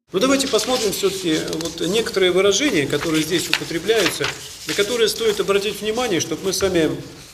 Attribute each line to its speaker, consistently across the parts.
Speaker 1: Но давайте посмотрим все-таки вот некоторые выражения, которые здесь употребляются, на которые стоит обратить внимание, чтобы мы с вами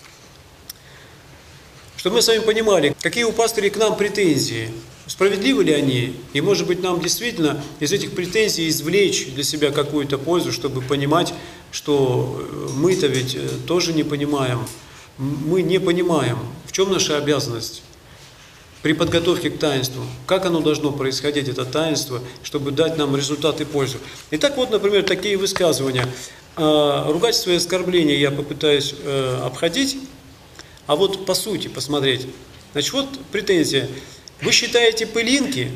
Speaker 1: понимали, какие у пастырей к нам претензии, справедливы ли они, и, может быть, нам действительно из этих претензий извлечь для себя какую-то пользу, чтобы понимать, что мы-то ведь тоже не понимаем, мы не понимаем, в чем наша обязанность при подготовке к таинству, как оно должно происходить, это таинство, чтобы дать нам результат и пользу. Итак, вот, например, такие высказывания. Ругательство и оскорбление я попытаюсь обходить, а вот по сути посмотреть. Значит, вот претензия. Вы считаете пылинки,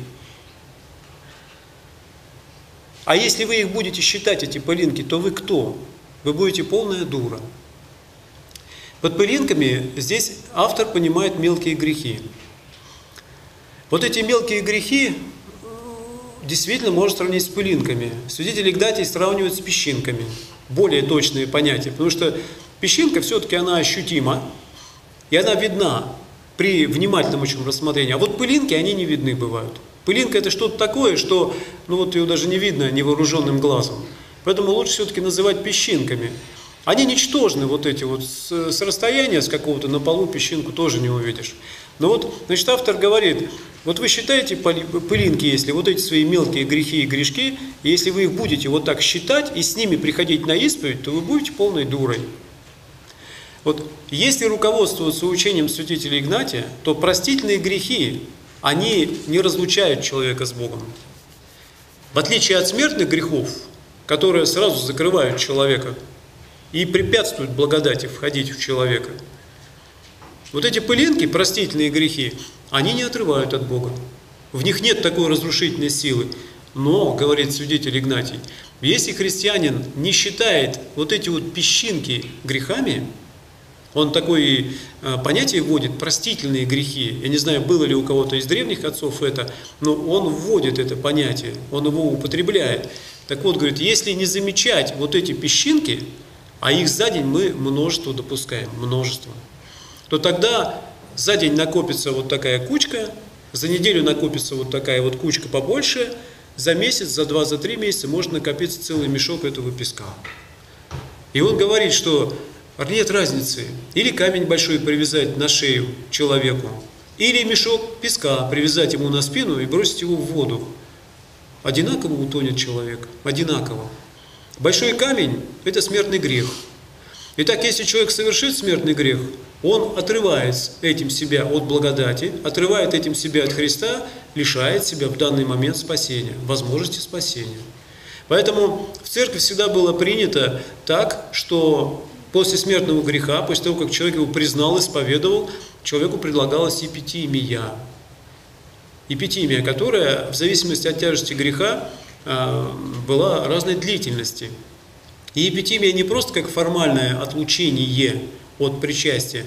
Speaker 1: а если вы их будете считать, эти пылинки, то вы кто? Вы будете полная дура. Под пылинками здесь автор понимает мелкие грехи. Вот эти мелкие грехи действительно можно сравнить с пылинками. Святитель Игнатий сравнивает с песчинками. Более точные понятия, потому что песчинка все-таки она ощутима, и она видна при внимательном очень рассмотрении. А вот пылинки, они не видны бывают. Пылинка – это что-то такое, что вот ее даже не видно невооруженным глазом. Поэтому лучше все-таки называть песчинками. Они ничтожны, вот эти вот, с расстояния, с какого-то на полу песчинку тоже не увидишь. Но вот, значит, автор говорит, вот вы считаете пылинки, если вот эти свои мелкие грехи и грешки, если вы их будете вот так считать и с ними приходить на исповедь, то вы будете полной дурой. Вот, если руководствоваться учением святителя Игнатия, то простительные грехи, они не разлучают человека с Богом. В отличие от смертных грехов, которые сразу закрывают человека и препятствуют благодати входить в человека, вот эти пылинки, простительные грехи, они не отрывают от Бога. В них нет такой разрушительной силы. Но, говорит святитель Игнатий, если христианин не считает вот эти вот песчинки грехами, он такое понятие вводит, простительные грехи. Я не знаю, было ли у кого-то из древних отцов это, но он вводит это понятие, он его употребляет. Так вот, говорит, если не замечать вот эти песчинки, а их за день мы множество допускаем, множество, то тогда за день накопится вот такая кучка, за неделю накопится вот такая вот кучка побольше, за месяц, за 2, за 3 месяца может накопиться целый мешок этого песка. И он говорит, что нет разницы, или камень большой привязать на шею человеку, или мешок песка привязать ему на спину и бросить его в воду. Одинаково утонет человек, одинаково. Большой камень – это смертный грех. Итак, если человек совершит смертный грех, он отрывает этим себя от благодати, отрывает этим себя от Христа, лишает себя в данный момент спасения, возможности спасения. Поэтому в церкви всегда было принято так, что после смертного греха, после того, как человек его признал, исповедовал, человеку предлагалась епитимия. Епитимия, которая в зависимости от тяжести греха была разной длительности. И епитимия не просто как формальное отлучение от причастия,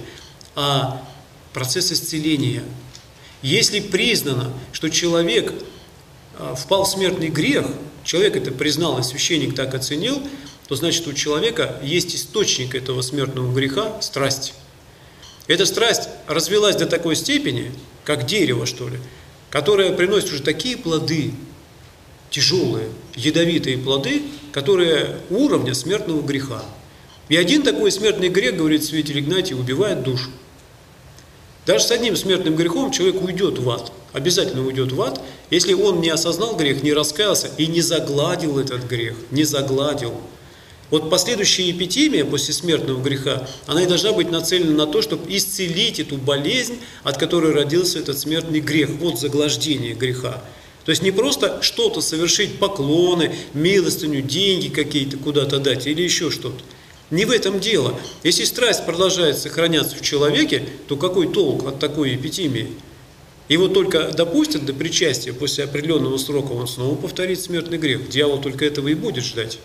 Speaker 1: а процесс исцеления. Если признано, что человек впал в смертный грех, человек это признал, и священник так оценил, то значит у человека есть источник этого смертного греха – страсть. Эта страсть развилась до такой степени, как дерево, что ли, которое приносит уже такие плоды, тяжелые, ядовитые плоды, которые уровня смертного греха. И один такой смертный грех, говорит святитель Игнатий, убивает душу. Даже с одним смертным грехом человек уйдет в ад, обязательно уйдет в ад, если он не осознал грех, не раскаялся и не загладил этот грех, не загладил. Вот последующая епитимия после смертного греха, она и должна быть нацелена на то, чтобы исцелить эту болезнь, от которой родился этот смертный грех. Вот заглаждение греха. То есть не просто что-то совершить, поклоны, милостыню, деньги какие-то куда-то дать или еще что-то. Не в этом дело. Если страсть продолжает сохраняться в человеке, то какой толк от такой эпитимии? Его только допустят до причастия, после определенного срока он снова повторит смертный грех. Дьявол только этого и будет ждать.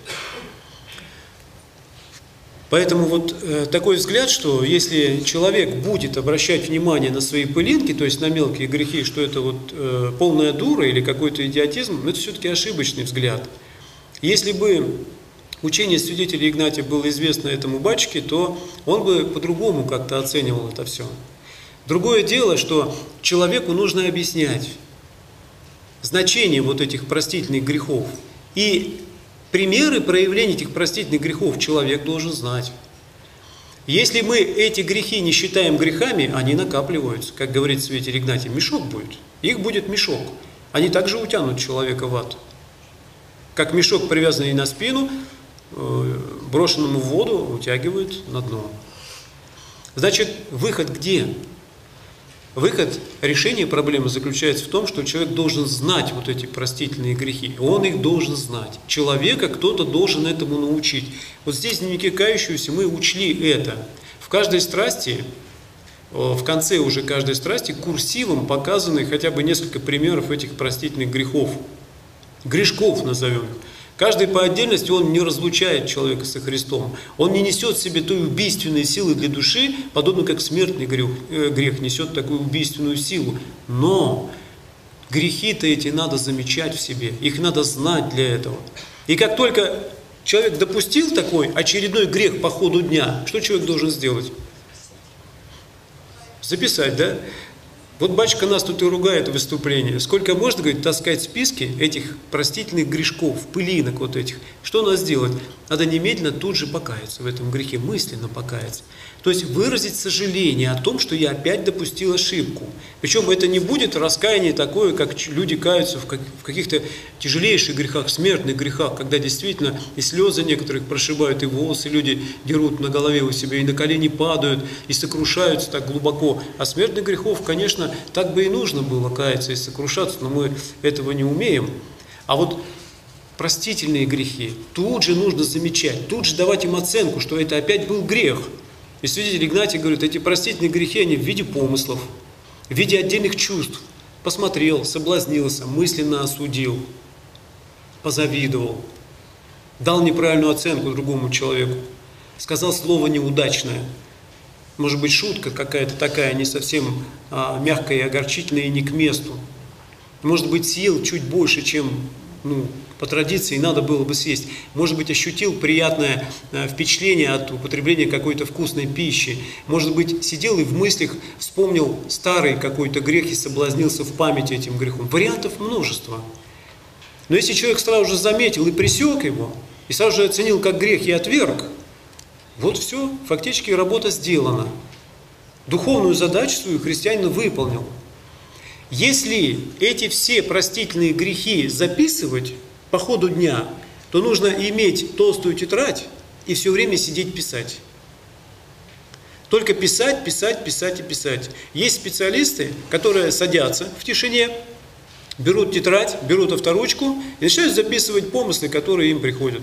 Speaker 1: Поэтому вот такой взгляд, что если человек будет обращать внимание на свои пылинки, то есть на мелкие грехи, что это вот полная дура или какой-то идиотизм, это все-таки ошибочный взгляд. Если бы учение святителя Игнатия было известно этому батюшке, то он бы по-другому как-то оценивал это все. Другое дело, что человеку нужно объяснять. значение вот этих простительных грехов и примеры проявления этих простительных грехов человек должен знать. Если мы эти грехи не считаем грехами, они накапливаются, как говорит святитель Игнатий, мешок будет. Их будет мешок. Они также утянут человека в ад. Как мешок, привязанный на спину, брошенному в воду, утягивают на дно. Значит, выход где? Выход, решение проблемы заключается в том, что человек должен знать вот эти простительные грехи. Он их должен знать. Человека кто-то должен этому научить. Вот здесь в дневнике кающегося мы учли это. В каждой страсти, в конце уже каждой страсти, курсивом показаны хотя бы несколько примеров этих простительных грехов. Грешков назовем их. Каждый по отдельности он не разлучает человека со Христом. Он не несет в себе той убийственной силы для души, подобно как смертный грех несет такую убийственную силу. Но грехи-то эти надо замечать в себе, их надо знать для этого. И как только человек допустил такой очередной грех по ходу дня, что человек должен сделать? Записать, да? Вот батюшка нас тут и ругает в выступлении. Сколько можно, говорит, таскать списки этих простительных грешков, пылинок вот этих. Что надо сделать? Надо немедленно тут же покаяться в этом грехе, мысленно покаяться. То есть выразить сожаление о том, что я опять допустил ошибку. Причем это не будет раскаяние такое, как люди каются в каких-то тяжелейших грехах, смертных грехах, когда действительно и слезы некоторых прошибают, и волосы люди дерут на голове у себя, и на колени падают, и сокрушаются так глубоко. А смертных грехов, конечно, так бы и нужно было каяться и сокрушаться, но мы этого не умеем. А вот простительные грехи тут же нужно замечать, тут же давать им оценку, что это опять был грех. И святитель Игнатий говорит, эти простительные грехи, они в виде помыслов, в виде отдельных чувств. Посмотрел, соблазнился, мысленно осудил, позавидовал, дал неправильную оценку другому человеку, сказал слово неудачное. Может быть, шутка какая-то такая, не совсем мягкая и огорчительная, и не к месту. Может быть, съел чуть больше, чем по традиции надо было бы съесть. Может быть, ощутил приятное впечатление от употребления какой-то вкусной пищи. Может быть, сидел и в мыслях вспомнил старый какой-то грех и соблазнился в памяти этим грехом. Вариантов множество. Но если человек сразу же заметил и пресек его, и сразу же оценил как грех и отверг, вот все, фактически работа сделана. Духовную задачу свою христианин выполнил. Если эти все простительные грехи записывать по ходу дня, то нужно иметь толстую тетрадь и все время сидеть писать. Только писать, писать, писать и писать. Есть специалисты, которые садятся в тишине, берут тетрадь, берут авторучку и начинают записывать помыслы, которые им приходят.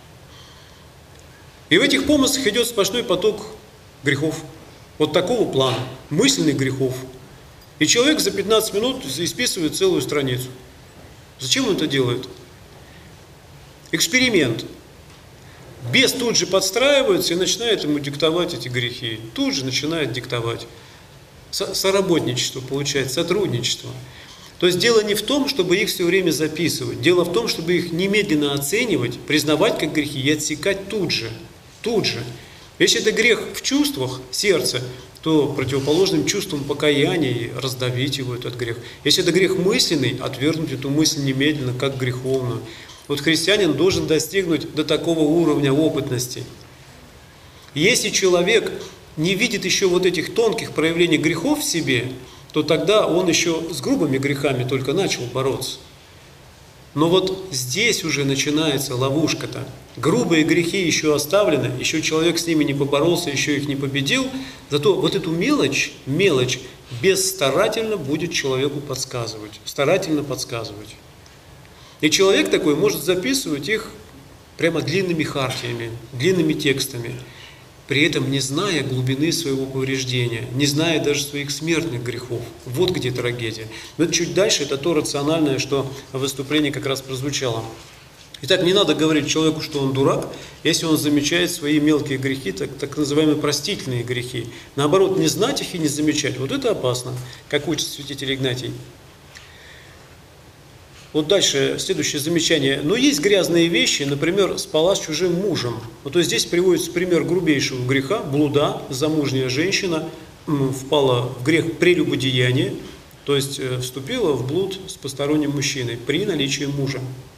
Speaker 1: И в этих помыслах идет сплошной поток грехов. Вот такого плана, мысленных грехов. И человек за 15 минут исписывает целую страницу. Зачем он это делает? Эксперимент. Бес тут же подстраивается и начинает ему диктовать эти грехи. Тут же начинает диктовать. Соработничество получается, сотрудничество. То есть дело не в том, чтобы их все время записывать. Дело в том, чтобы их немедленно оценивать, признавать как грехи и отсекать тут же. Тут же. Если это грех в чувствах сердца, то противоположным чувством покаяния раздавить его, этот грех. Если это грех мысленный, отвергнуть эту мысль немедленно, как греховную. Вот христианин должен достигнуть до такого уровня опытности. Если человек не видит еще вот этих тонких проявлений грехов в себе, то тогда он еще с грубыми грехами только начал бороться. Но вот здесь уже начинается ловушка-то. Грубые грехи еще оставлены, еще человек с ними не поборолся, еще их не победил. Зато вот эту мелочь бесстарательно будет человеку подсказывать. Старательно подсказывать. И человек такой может записывать их прямо длинными хартиями, длинными текстами, при этом не зная глубины своего повреждения, не зная даже своих смертных грехов. Вот где трагедия. Но это чуть дальше, это то рациональное, что в выступлении как раз прозвучало. Итак, не надо говорить человеку, что он дурак, если он замечает свои мелкие грехи, так называемые простительные грехи. Наоборот, не знать их и не замечать, вот это опасно, как учит святитель Игнатий. Вот дальше, следующее замечание. Но есть грязные вещи, например, спала с чужим мужем. Вот то здесь приводится пример грубейшего греха, блуда, замужняя женщина впала в грех прелюбодеяния, То есть вступила в блуд с посторонним мужчиной при наличии мужа.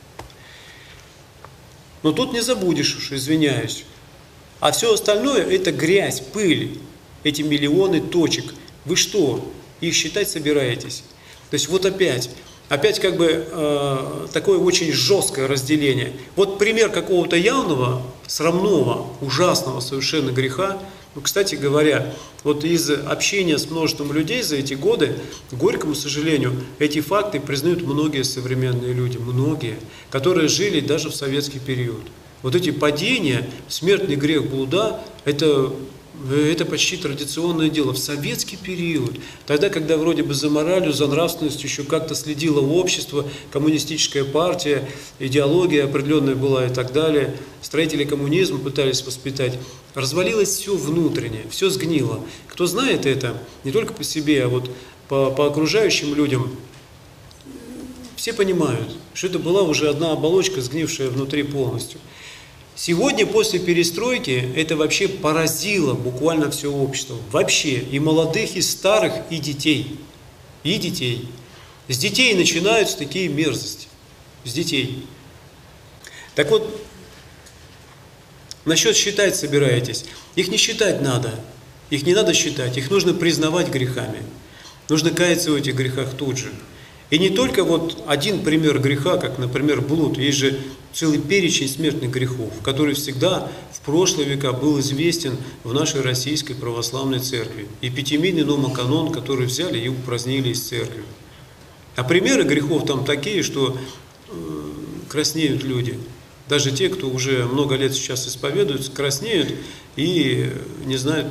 Speaker 1: Но тут не забудешь уж, извиняюсь. А все остальное это грязь, пыль, эти миллионы точек. Вы что, их считать собираетесь? То есть вот опять как бы такое очень жесткое разделение. Вот пример какого-то явного, срамного, ужасного совершенно греха. Ну, кстати говоря, вот из общения с множеством людей за эти годы, к горькому сожалению, эти факты признают многие современные люди, многие, которые жили даже в советский период. Вот эти падения, смертный грех блуда, это почти традиционное дело. В советский период, тогда, когда вроде бы за моралью, за нравственностью еще как-то следило общество, коммунистическая партия, идеология определенная была и так далее, строители коммунизма пытались воспитать, развалилось все внутреннее, все сгнило. Кто знает это, не только по себе, а вот по окружающим людям, все понимают, что это была уже одна оболочка, сгнившая внутри полностью. Сегодня, после перестройки, это вообще поразило буквально все общество. Вообще, и молодых, и старых, и детей. И детей. С детей начинаются такие мерзости. С детей. Так вот, насчет считать собираетесь. Их не считать надо. Их не надо считать. Их нужно признавать грехами. Нужно каяться в этих грехах тут же. И не только вот один пример греха, как, например, блуд. Есть же целый перечень смертных грехов, который всегда в прошлые века был известен в нашей российской православной церкви. И пятимильный номоканон, который взяли и упразднили из церкви. А примеры грехов там такие, что краснеют люди. Даже те, кто уже много лет сейчас исповедуются, краснеют и не знают,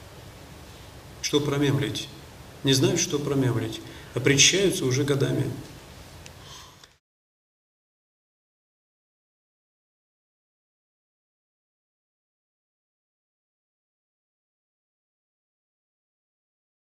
Speaker 1: что промямлить. Не знают, что промямлить. А причащаются уже годами.